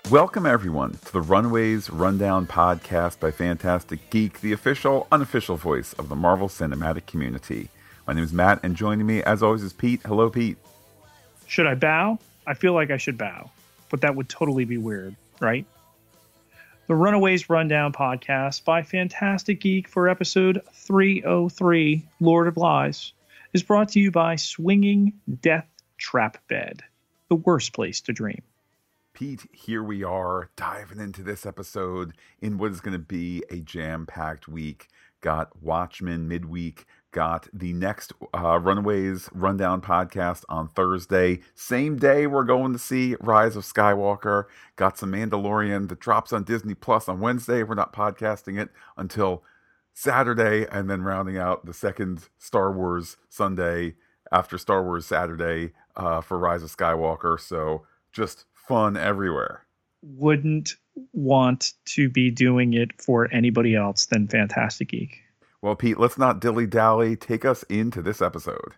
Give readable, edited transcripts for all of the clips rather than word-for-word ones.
Welcome, everyone, to the Runaways Rundown podcast by Phantastic Geek, the official, unofficial voice of the Marvel Cinematic Community. My name is Matt, and joining me, as always, is Pete. Hello, Pete. Should I bow? I feel like I should bow, but that would totally be weird, right? The Runaways Rundown podcast by Phantastic Geek for episode 303, Lord of Lies, is brought to you by Swinging Death Trap Bed, the worst place to dream. Pete, here we are diving into this episode in what is going to be a jam-packed week. Got Watchmen midweek, got the next Runaways Rundown podcast on Thursday. Same day we're going to see Rise of Skywalker. Got some Mandalorian that drops on Disney Plus on Wednesday. We're not podcasting it until Saturday, and then rounding out the second Star Wars Sunday after Star Wars Saturday for Rise of Skywalker. So just fun everywhere. Wouldn't want to be doing it for anybody else than Phantastic Geek. Well, Pete, let's not dilly-dally. Take us into this episode.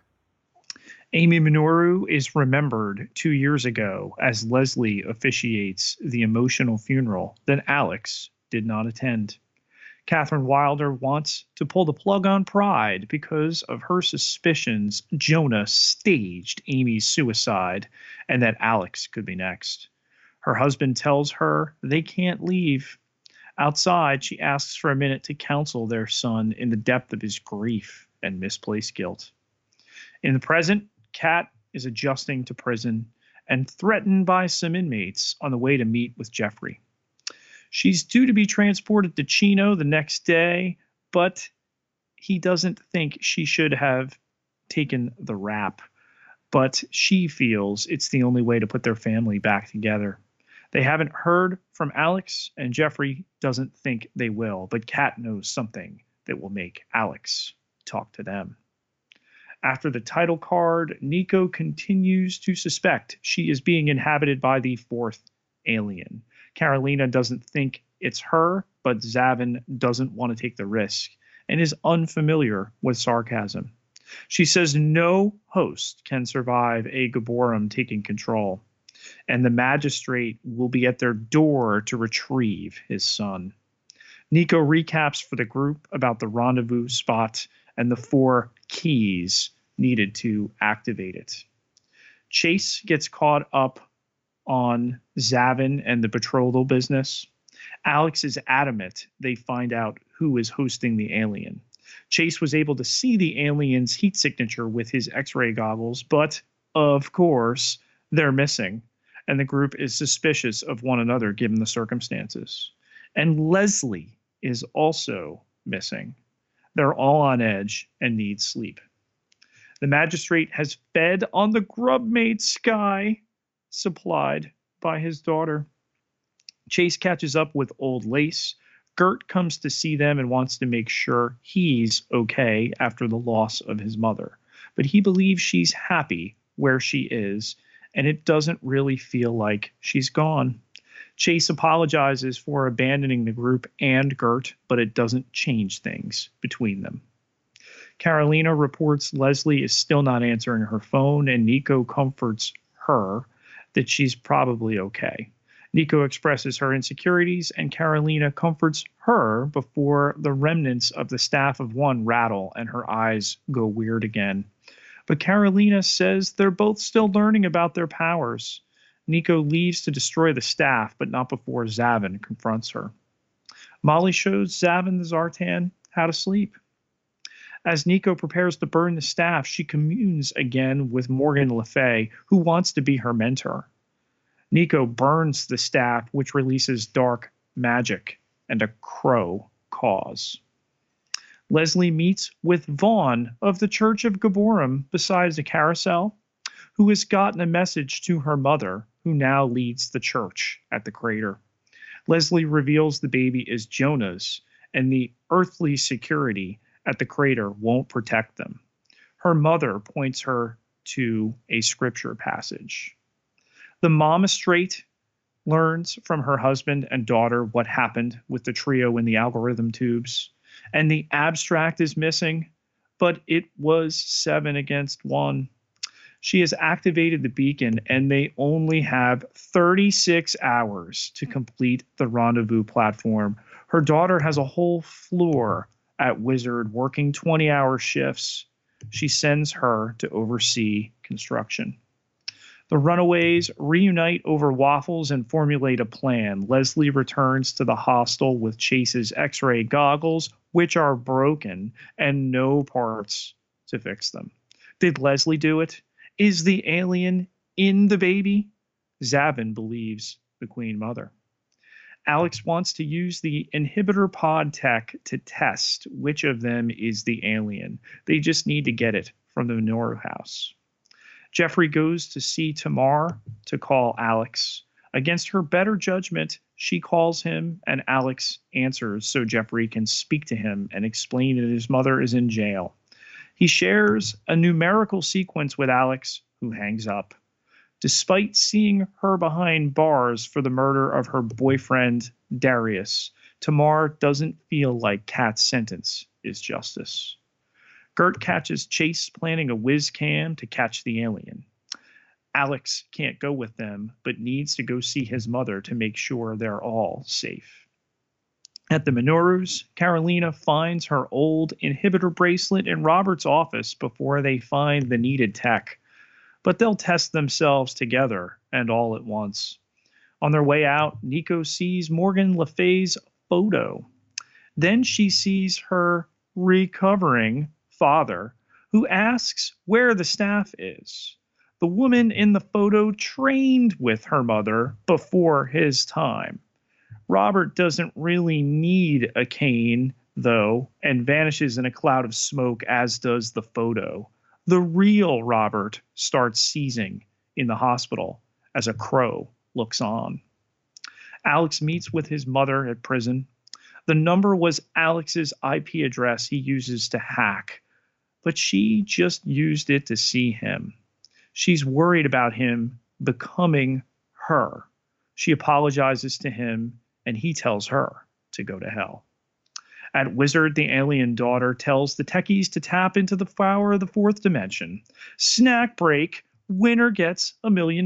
Amy Minoru is remembered 2 years ago as Leslie officiates the emotional funeral that Alex did not attend. Catherine Wilder wants to pull the plug on Pride because of her suspicions Jonah staged Amy's suicide and that Alex could be next. Her husband tells her they can't leave. Outside, she asks for a minute to counsel their son in the depth of his grief and misplaced guilt. In the present, Kat is adjusting to prison and threatened by some inmates on the way to meet with Jeffrey. She's due to be transported to Chino the next day, but he doesn't think she should have taken the rap. But she feels it's the only way to put their family back together. They haven't heard from Alex, and Jeffrey doesn't think they will, but Kat knows something that will make Alex talk to them. After the title card, Nico continues to suspect she is being inhabited by the fourth alien. Carolina doesn't think it's her, but Zavin doesn't want to take the risk and is unfamiliar with sarcasm. She says no host can survive a Gaborum taking control, and the magistrate will be at their door to retrieve his son. Nico recaps for the group about the rendezvous spot and the 4 keys needed to activate it. Chase gets caught up on Zavin and the betrothal business. Alex is adamant they find out who is hosting the alien. Chase was able to see the alien's heat signature with his X-ray goggles, but of course they're missing, and the group is suspicious of one another given the circumstances. And Leslie is also missing. They're all on edge and need sleep. The magistrate has fed on the grub-made Sky, supplied by his daughter. Chase catches up with Old Lace. Gert comes to see them and wants to make sure he's okay after the loss of his mother. But he believes she's happy where she is, and it doesn't really feel like she's gone. Chase apologizes for abandoning the group and Gert, but it doesn't change things between them. Carolina reports Leslie is still not answering her phone, and Nico comforts her that she's probably okay. Nico expresses her insecurities, and Carolina comforts her before the remnants of the staff of one rattle and her eyes go weird again. But Carolina says they're both still learning about their powers. Nico leaves to destroy the staff, but not before Zavin confronts her. Molly shows Zavin the Zartan how to sleep. As Nico prepares to burn the staff, she communes again with Morgan Le Fay, who wants to be her mentor. Nico burns the staff, which releases dark magic and a crow cause. Leslie meets with Vaughn of the Church of Gaborum besides a carousel, who has gotten a message to her mother, who now leads the church at the crater. Leslie reveals the baby is Jonah's, and the earthly security at the crater won't protect them. Her mother points her to a scripture passage. The momastrate learns from her husband and daughter what happened with the trio in the algorithm tubes, and the abstract is missing, but it was 7 against 1. She has activated the beacon, and they only have 36 hours to complete the rendezvous platform. Her daughter has a whole floor at Wizard working 20-hour shifts. She sends her to oversee construction. The Runaways reunite over waffles and formulate a plan. Leslie returns to the hostel with Chase's X-ray goggles, which are broken, and no parts to fix them. Did Leslie do it? Is the alien in the baby? Zavin believes the Queen Mother. Alex wants to use the inhibitor pod tech to test which of them is the alien. They just need to get it from the Minoru house. Jeffrey goes to see Tamar to call Alex. Against her better judgment, she calls him, and Alex answers so Jeffrey can speak to him and explain that his mother is in jail. He shares a numerical sequence with Alex, who hangs up. Despite seeing her behind bars for the murder of her boyfriend, Darius, Tamar doesn't feel like Kat's sentence is justice. Gert catches Chase planning a whiz cam to catch the alien. Alex can't go with them, but needs to go see his mother to make sure they're all safe. At the Minorus, Carolina finds her old inhibitor bracelet in Robert's office before they find the needed tech. But they'll test themselves together and all at once. On their way out, Nico sees Morgan Le Fay's photo. Then she sees her recovering father, who asks where the staff is. The woman in the photo trained with her mother before his time. Robert doesn't really need a cane, though, and vanishes in a cloud of smoke, as does the photo. The real Robert starts seizing in the hospital as a crow looks on. Alex meets with his mother at prison. The number was Alex's IP address he uses to hack, but she just used it to see him. She's worried about him becoming her. She apologizes to him, and he tells her to go to hell. At Wizard, the alien daughter tells the techies to tap into the power of the fourth dimension. Snack break, winner gets $1 million.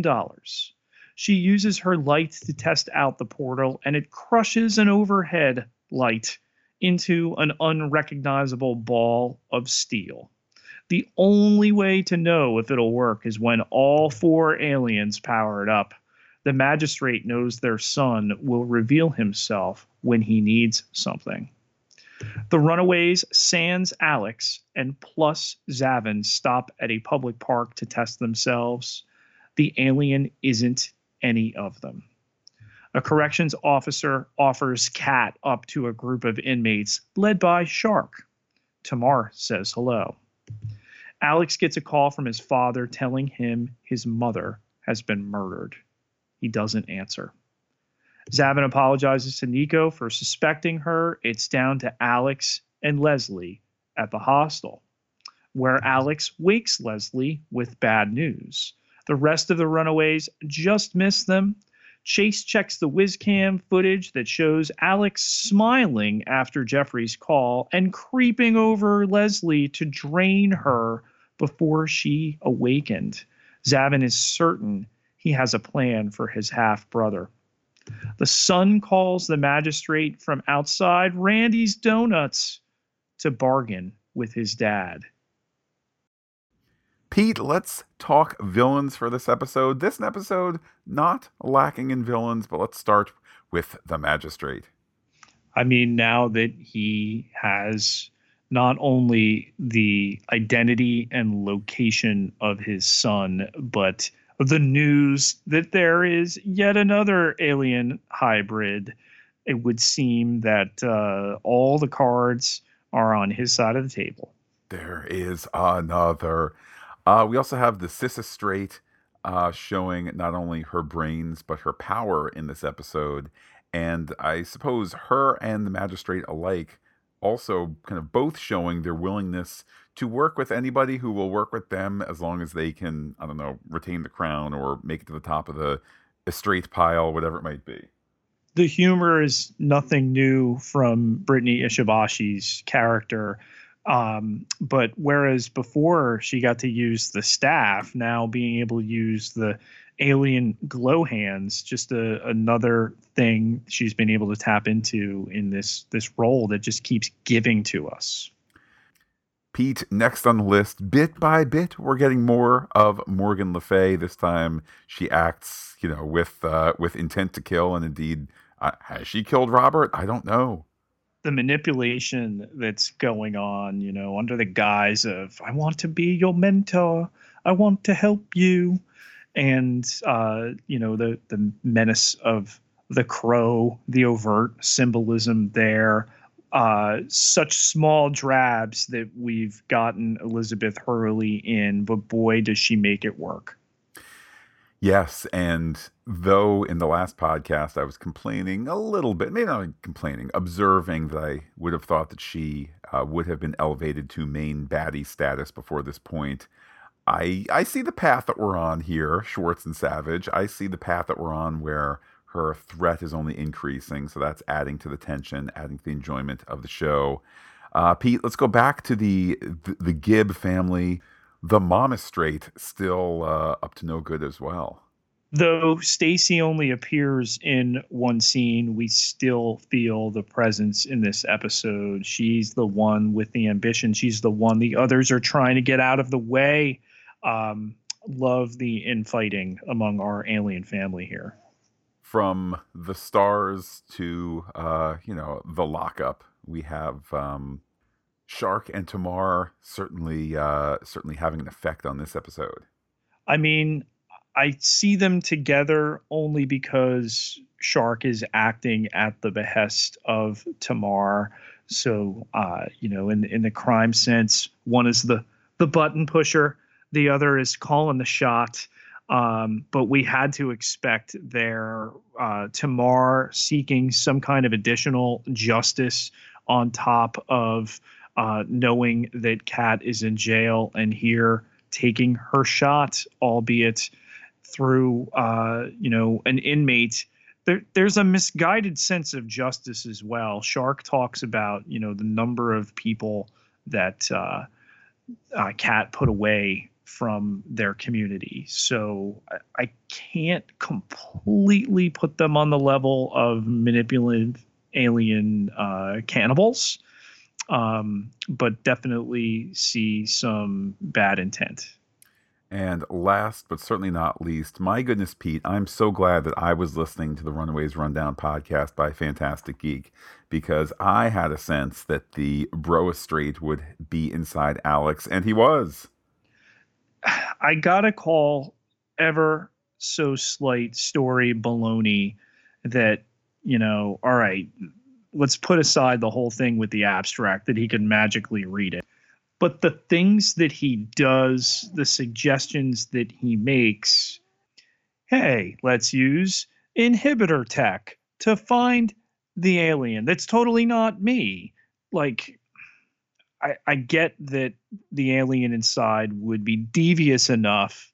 She uses her light to test out the portal, and it crushes an overhead light into an unrecognizable ball of steel. The only way to know if it'll work is when all 4 aliens power it up. The magistrate knows their son will reveal himself when he needs something. The Runaways, sans Alex, and plus Zavin stop at a public park to test themselves. The alien isn't any of them. A corrections officer offers Kat up to a group of inmates led by Shark. Tamar says hello. Alex gets a call from his father telling him his mother has been murdered. He doesn't answer. Zavin apologizes to Nico for suspecting her. It's down to Alex and Leslie at the hostel, where Alex wakes Leslie with bad news. The rest of the Runaways just miss them. Chase checks the Wizcam footage that shows Alex smiling after Jeffrey's call and creeping over Leslie to drain her before she awakened. Zavin is certain he has a plan for his half-brother. The son calls the magistrate from outside Randy's Donuts to bargain with his dad. Pete, let's talk villains for this episode. This episode, not lacking in villains, but let's start with the magistrate. I mean, now that he has not only the identity and location of his son, but the news that there is yet another alien hybrid, it would seem that all the cards are on his side of the table. There is another. We also have the Sissistrate showing not only her brains, but her power in this episode. And I suppose her and the magistrate alike also kind of both showing their willingness to work with anybody who will work with them as long as they can, I don't know, retain the crown or make it to the top of the estrate pile, whatever it might be. The humor is nothing new from Brittany Ishabashi's character. But whereas before she got to use the staff, now being able to use the alien glow hands, just another thing she's been able to tap into in this role that just keeps giving to us. Pete, next on the list, bit by bit, we're getting more of Morgan Le Fay. This time, she acts, with intent to kill, and indeed, has she killed Robert? I don't know. The manipulation that's going on, under the guise of "I want to be your mentor, I want to help you," and the menace of the crow, the overt symbolism there. Such small drabs that we've gotten Elizabeth Hurley in, but boy, does she make it work. Yes, and though in the last podcast I was complaining a little bit, maybe not complaining, observing that I would have thought that she would have been elevated to main baddie status before this point, I see the path that we're on here, Schwartz and Savage. I see the path that we're on where her threat is only increasing, so that's adding to the tension, adding to the enjoyment of the show. Pete, let's go back to the Gibb family. The Momistrate still up to no good as well. Though Stacy only appears in one scene, we still feel the presence in this episode. She's the one with the ambition. She's the one the others are trying to get out of the way. Love the infighting among our alien family here. From the stars to, the lockup, we have Shark and Tamar certainly having an effect on this episode. I mean, I see them together only because Shark is acting at the behest of Tamar. So, in the crime sense, one is the button pusher, the other is calling the shot. But we had to expect their Tamar seeking some kind of additional justice on top of knowing that Kat is in jail and here taking her shot, albeit through an inmate. There's a misguided sense of justice as well. Shark talks about the number of people that Kat put away from their community. So I can't completely put them on the level of manipulative alien cannibals, but definitely see some bad intent. And last, but certainly not least, my goodness, Pete, I'm so glad that I was listening to the Runaways Rundown podcast by Fantastic Geek, because I had a sense that the Broastrate would be inside Alex, and he was. I gotta call ever so slight story baloney that, all right, let's put aside the whole thing with the abstract that he can magically read it. But the things that he does, the suggestions that he makes, hey, let's use inhibitor tech to find the alien. That's totally not me. Like, I get that the alien inside would be devious enough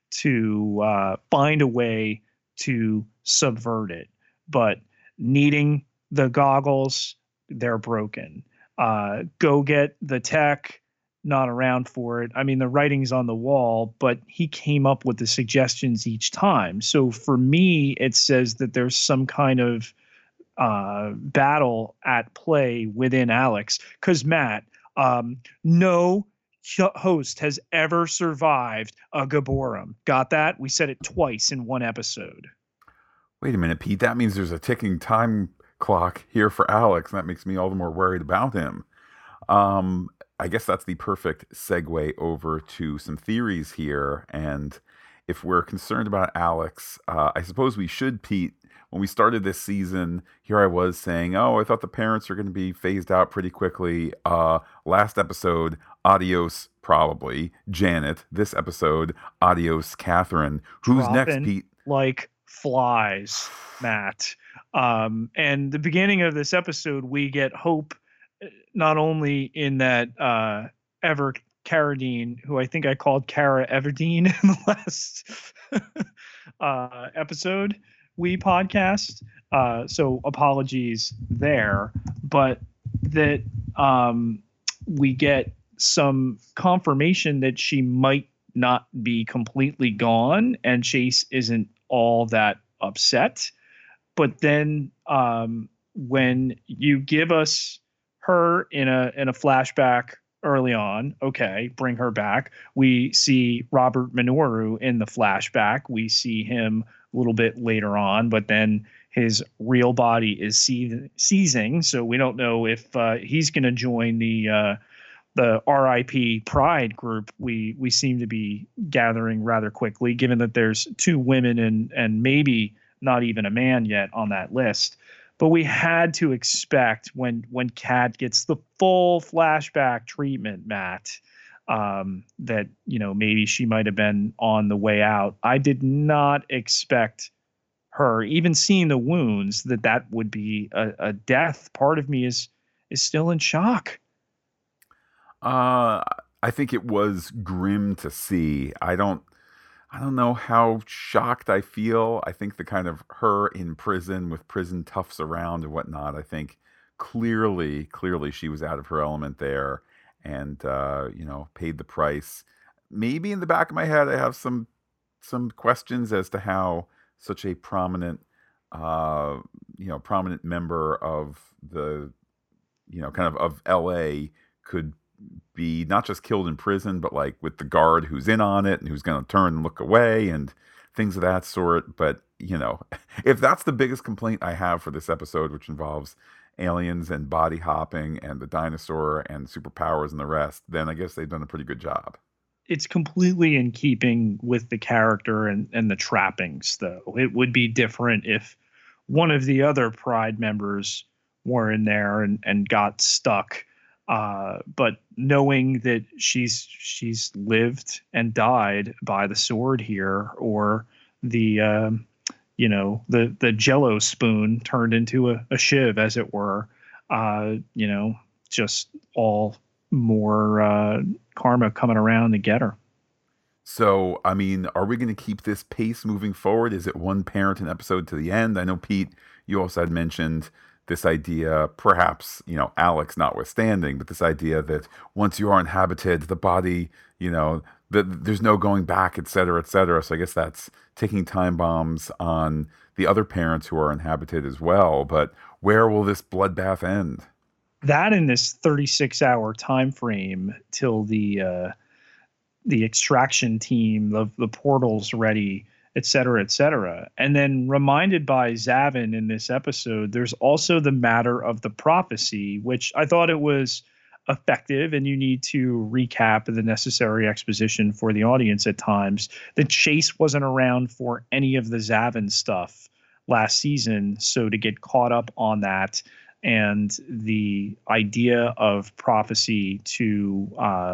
to find a way to subvert it, but needing the goggles, they're broken. Go get the tech, not around for it. I mean, the writing's on the wall, but he came up with the suggestions each time. So for me, it says that there's some kind of battle at play within Alex. Because Matt, no host has ever survived a Gaborum. Got that? We said it twice in one episode. Wait a minute, Pete. That means there's a ticking time clock here for Alex, and that makes me all the more worried about him. I guess that's the perfect segue over to some theories here. And if we're concerned about Alex, I suppose we should, Pete. When we started this season, here I was saying, oh, I thought the parents are going to be phased out pretty quickly. Last episode, adios, probably, Janet. This episode, adios, Catherine. Who's next, Pete? Like flies, Matt. And the beginning of this episode, we get hope, not only in that Ever Carradine, who I think I called Cara Everdeen in the last episode we podcast. So apologies there, but that we get some confirmation that she might not be completely gone, and Chase isn't all that upset. But then when you give us her in a flashback early on, okay, bring her back. We see Robert Minoru in the flashback. We see him a little bit later on, but then his real body is seizing, so we don't know if he's going to join the RIP Pride group. We seem to be gathering rather quickly, given that there's 2 women and maybe not even a man yet on that list. But we had to expect when Kat gets the full flashback treatment, Matt, that maybe she might have been on the way out. I did not expect her, even seeing the wounds, that would be a death. Part of me is still in shock. I think it was grim to see. I don't know how shocked I feel. I think the kind of her in prison with prison toughs around and whatnot, I think clearly she was out of her element there and, paid the price. Maybe in the back of my head, I have some questions as to how such a prominent, prominent member of the, kind of LA could be not just killed in prison, but like with the guard who's in on it and who's going to turn and look away and things of that sort. But, if that's the biggest complaint I have for this episode, which involves aliens and body hopping and the dinosaur and superpowers and the rest, then I guess they've done a pretty good job. It's completely in keeping with the character and the trappings, though. It would be different if one of the other Pride members were in there and got stuck. But knowing that she's lived and died by the sword here, or the the Jello spoon turned into a shiv, as it were, just all more karma coming around to get her. So, I mean, are we going to keep this pace moving forward? Is it one parent an episode to the end? I know, Pete, you also had mentioned this idea, perhaps, Alex notwithstanding, but this idea that once you are inhabited, the body, that there's no going back, et cetera, et cetera. So I guess that's taking time bombs on the other parents who are inhabited as well. But where will this bloodbath end? That in this 36-hour time frame till the extraction team, the portal's ready, et cetera, et cetera. And then reminded by Zavin in this episode, there's also the matter of the prophecy, which I thought it was effective, and you need to recap the necessary exposition for the audience at times. That Chase wasn't around for any of the Zavin stuff last season, so to get caught up on that and the idea of prophecy to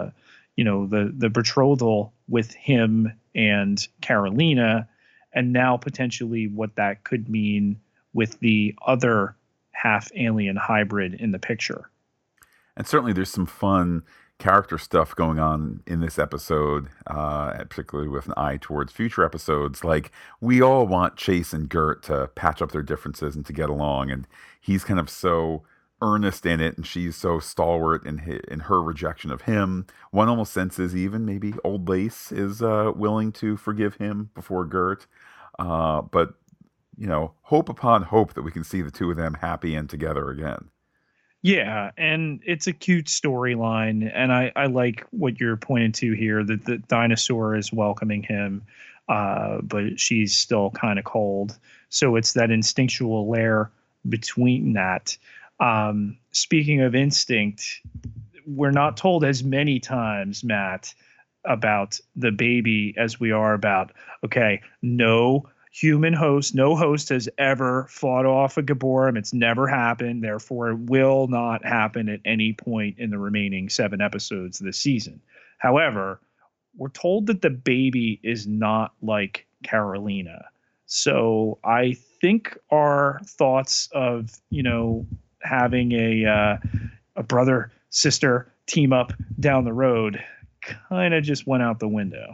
the betrothal with him and Carolina, and now potentially what that could mean with the other half alien hybrid in the picture. And certainly there's some fun character stuff going on in this episode, particularly with an eye towards future episodes. Like, we all want Chase and Gert to patch up their differences and to get along, and he's kind of so earnest in it, and she's so stalwart in her rejection of him. One almost senses even maybe Old Lace is willing to forgive him before Gert. But, hope upon hope that we can see the two of them happy and together again. Yeah, and it's a cute storyline, and I like what you're pointing to here, that the dinosaur is welcoming him, but she's still kind of cold. So it's that instinctual layer between that. Speaking of instinct, we're not told as many times, Matt, about the baby as we are about, okay, no host has ever fought off a Gabborim. It's never happened. Therefore, it will not happen at any point in the remaining 7 episodes of the season. However, we're told that the baby is not like Carolina. So I think our thoughts of, having a brother sister team up down the road kind of just went out the window.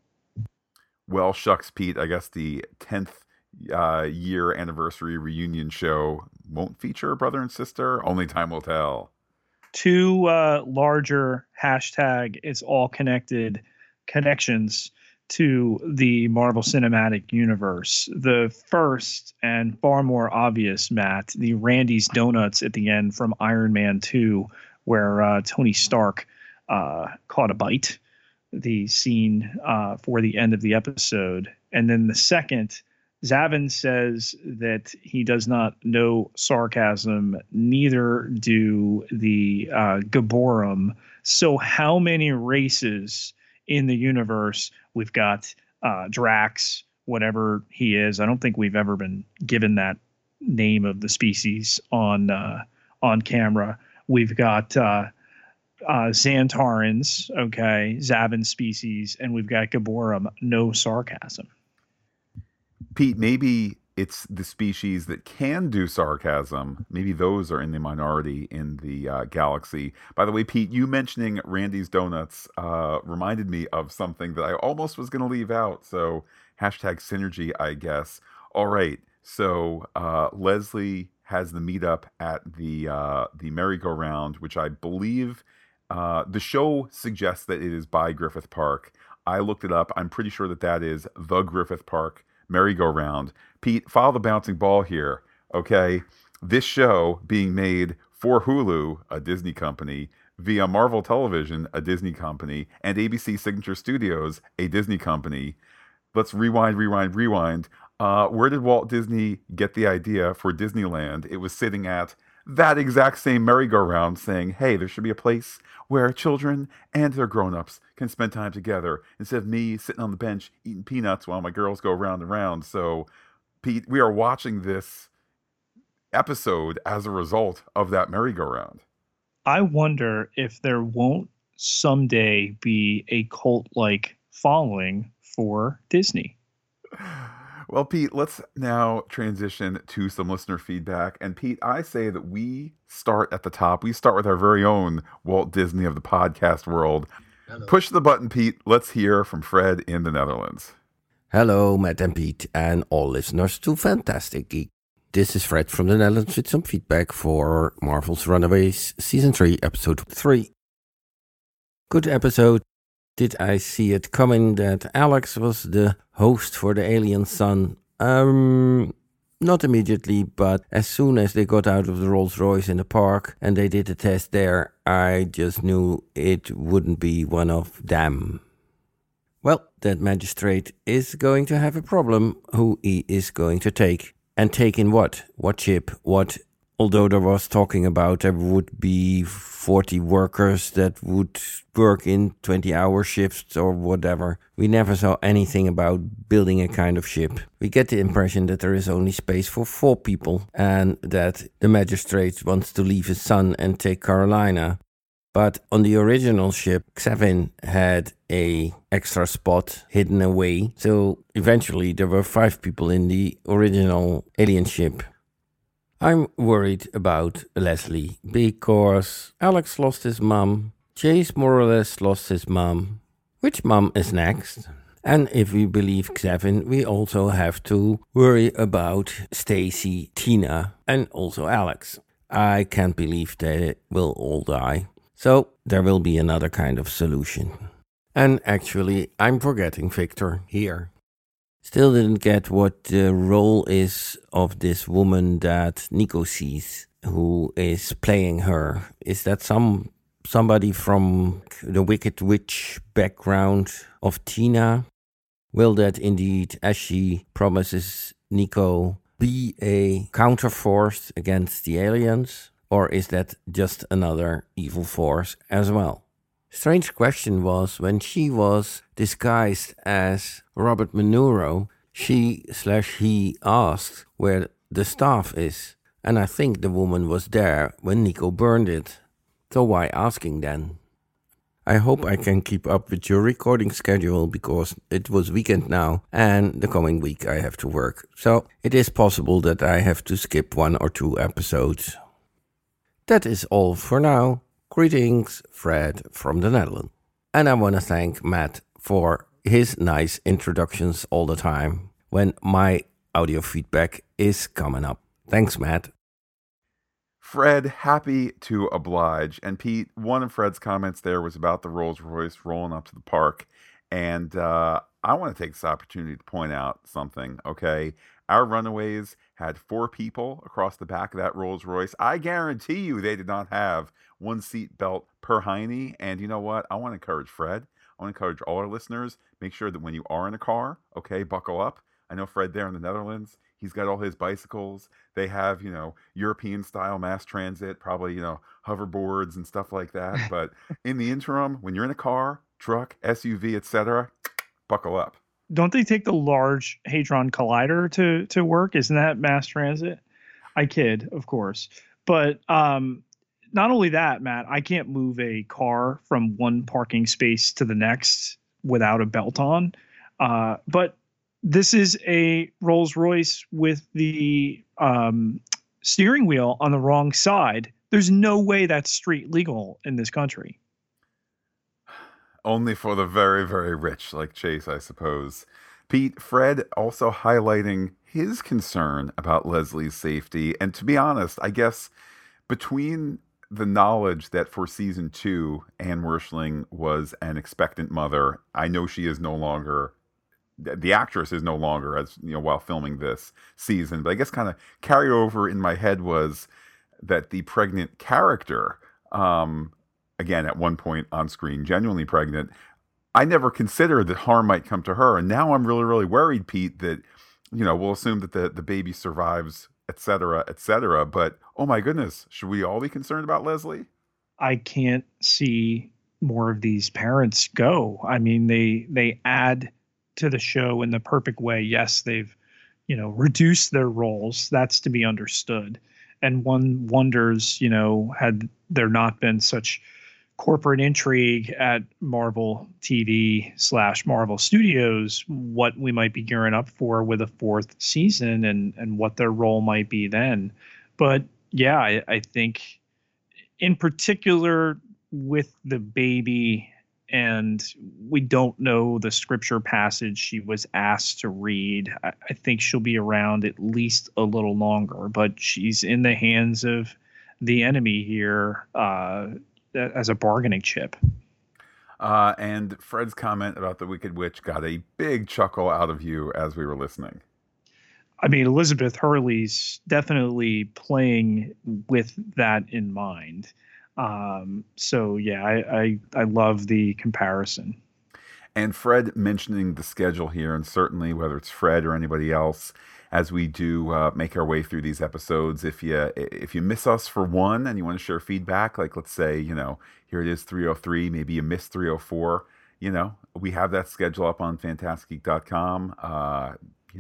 Well, shucks, Pete, I guess the 10th year anniversary reunion show won't feature a brother and sister. Only time will tell. two larger hashtag it's all connected connections to the Marvel Cinematic Universe. The first and far more obvious, Matt, the Randy's Donuts at the end from Iron Man 2, where Tony Stark caught a bite, the scene for the end of the episode. And then the second, Zavin says that he does not know sarcasm, neither do the Gaborum. So how many races in the universe? We've got Drax, whatever he is. I don't think we've ever been given that name of the species on camera. We've got Xantarans, okay, Zavin species, and we've got Gaborum, no sarcasm. Pete, maybe it's the species that can do sarcasm. Maybe those are in the minority in the galaxy. By the way, Pete, you mentioning Randy's Donuts reminded me of something that I almost was going to leave out. So hashtag synergy, I guess. All right. So Leslie has the meetup at the merry-go-round, which I believe the show suggests that it is by Griffith Park. I looked it up. I'm pretty sure that is the Griffith Park merry-go-round. Pete, follow the bouncing ball here, okay? This show being made for Hulu, a Disney company, via Marvel Television, a Disney company, and ABC Signature Studios, a Disney company. Let's rewind. Where did Walt Disney get the idea for Disneyland? It was sitting at that exact same merry-go-round saying, hey, there should be a place where children and their grown-ups can spend time together instead of me sitting on the bench eating peanuts while my girls go round and round. So, Pete, we are watching this episode as a result of that merry-go-round. I wonder if there won't someday be a cult-like following for Disney. Well, Pete, let's now transition to some listener feedback. And Pete, I say that we start at the top. We start with our very own Walt Disney of the podcast world. Hello. Push the button, Pete. Let's hear from Fred in the Netherlands. Hello, Matt and Pete, and all listeners to Fantastic Geek. This is Fred from the Netherlands with some feedback for Marvel's Runaways Season 3, Episode 3. Good episode. Did I see it coming that Alex was the host for the Alien Sun? Not immediately, but as soon as they got out of the Rolls Royce in the park and they did the test there, I just knew it wouldn't be one of them. Well, that magistrate is going to have a problem who he is going to take. And take in what? What ship? What? Although there was talking about there would be 40 workers that would work in 20-hour shifts or whatever. We never saw anything about building a kind of ship. We get the impression that there is only space for 4 people and that the magistrate wants to leave his son and take Carolina. But on the original ship, Xavin had a extra spot hidden away. So eventually there were 5 people in the original alien ship. I'm worried about Leslie because Alex lost his mom, Chase more or less lost his mom. Which mom is next? And if we believe Xavin, we also have to worry about Stacy, Tina, and also Alex. I can't believe they will all die. So there will be another kind of solution. And actually, I'm forgetting Victor here. Still didn't get what the role is of this woman that Nico sees, who is playing her. Is that somebody from the Wicked Witch background of Tina? Will that indeed, as she promises Nico, be a counterforce against the aliens? Or is that just another evil force as well? Strange question was when she was disguised as Robert Manuro, she/he asked where the staff is. And I think the woman was there when Nico burned it. So why asking then? I hope I can keep up with your recording schedule because it was weekend now and the coming week I have to work. So it is possible that I have to skip 1 or 2 episodes. That is all for now. Greetings, Fred from the Netherlands. And I want to thank Matt for his nice introductions all the time when my audio feedback is coming up. Thanks, Matt. Fred, happy to oblige. And Pete, one of Fred's comments there was about the Rolls Royce rolling up to the park. And I want to take this opportunity to point out something, okay? Our Runaways had 4 people across the back of that Rolls Royce. I guarantee you they did not have one seat belt per hiney. And you know what? I want to encourage Fred. I want to encourage all our listeners, make sure that when you are in a car, okay, buckle up. I know Fred there in the Netherlands, he's got all his bicycles. They have, European style mass transit, probably, hoverboards and stuff like that. But in the interim, when you're in a car, truck, SUV, etc., buckle up. Don't they take the Large Hadron Collider to work? Isn't that mass transit? I kid, of course. But not only that, Matt, I can't move a car from one parking space to the next without a belt on. But this is a Rolls Royce with the steering wheel on the wrong side. There's no way that's street legal in this country. Only for the very, very rich like Chase, I suppose. Pete, Fred also highlighting his concern about Leslie's safety. And to be honest, I guess between the knowledge that for season 2, Anne Werschling was an expectant mother, I know she is no longer, the actress is no longer, as while filming this season. But I guess kind of carry over in my head was that the pregnant character, again, at one point on screen, genuinely pregnant, I never considered that harm might come to her. And now I'm really, really worried, Pete, that, we'll assume that the baby survives, et cetera, but oh my goodness, should we all be concerned about Leslie? I can't see more of these parents go. I mean, they add to the show in the perfect way. Yes, they've, reduced their roles. That's to be understood. And one wonders, had there not been such corporate intrigue at Marvel TV / Marvel Studios, what we might be gearing up for with a 4th season and what their role might be then. But yeah, I think in particular with the baby, and we don't know the scripture passage she was asked to read. I think she'll be around at least a little longer, but she's in the hands of the enemy here as a bargaining chip. And Fred's comment about the Wicked Witch got a big chuckle out of you as we were listening. I mean, Elizabeth Hurley's definitely playing with that in mind. So yeah, I love the comparison. And Fred mentioning the schedule here, and certainly whether it's Fred or anybody else, as we do make our way through these episodes, if you miss us for one and you want to share feedback, like let's say, here it is 303, maybe you missed 304, we have that schedule up on fantasticgeek.com.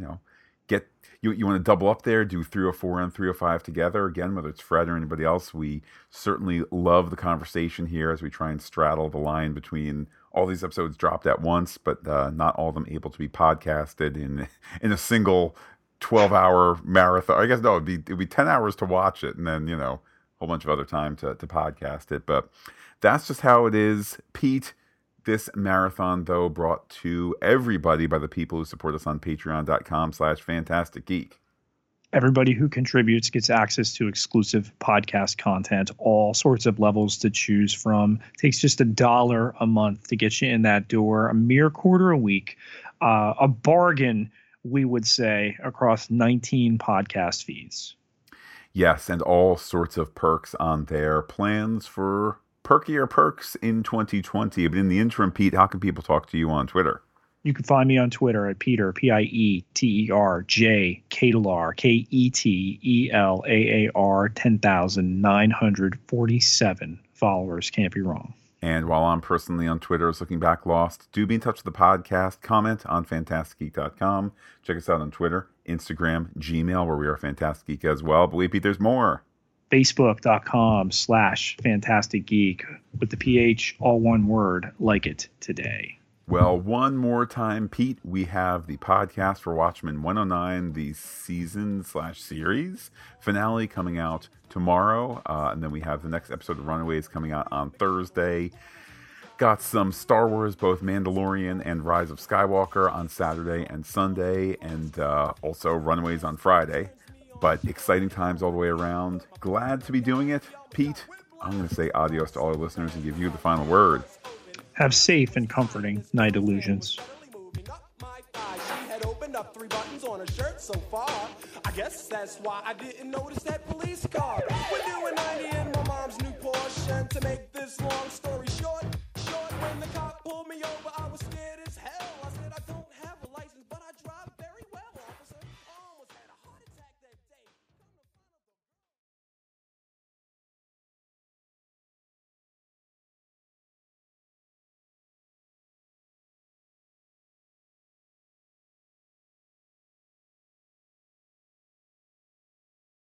You want to double up there, do 304 and 305 together. Again, whether it's Fred or anybody else, we certainly love the conversation here as we try and straddle the line between all these episodes dropped at once, but not all of them able to be podcasted in a single 12-hour marathon. I guess, no, it'd be 10 hours to watch it and then, a whole bunch of other time to podcast it. But that's just how it is. Pete, this marathon, though, brought to everybody by the people who support us on patreon.com/fantasticgeek. Everybody who contributes gets access to exclusive podcast content, all sorts of levels to choose from. It takes just $1 a month to get you in that door, a mere quarter a week, a bargain, we would say, across 19 podcast feeds. Yes, and all sorts of perks on there. Plans for perkier perks in 2020. But in the interim, Pete, how can people talk to you on Twitter? You can find me on Twitter at Peter, PIETERJ, Ketelaar, KETELAAR, 10,947 followers. Can't be wrong. And while I'm personally on Twitter as Looking Back Lost, do be in touch with the podcast. Comment on fantasticgeek.com. Check us out on Twitter, Instagram, Gmail, where we are Fantastic Geek as well. But wait, Pete, there's more. Facebook.com/fantasticgeek with the PH, all one word, like it today. Well, one more time, Pete, we have the podcast for Watchmen 109, the season/series finale coming out tomorrow. And then we have the next episode of Runaways coming out on Thursday. Got some Star Wars, both Mandalorian and Rise of Skywalker on Saturday and Sunday, and also Runaways on Friday. but exciting times all the way around. Glad to be doing it. Pete, I'm going to say adios to all our listeners and give you the final word. Have safe and comforting night illusions. Up 3 buttons on her shirt so far. I guess that's why I didn't notice that police car. We're doing 90 in my mom's new Porsche, and to make this long story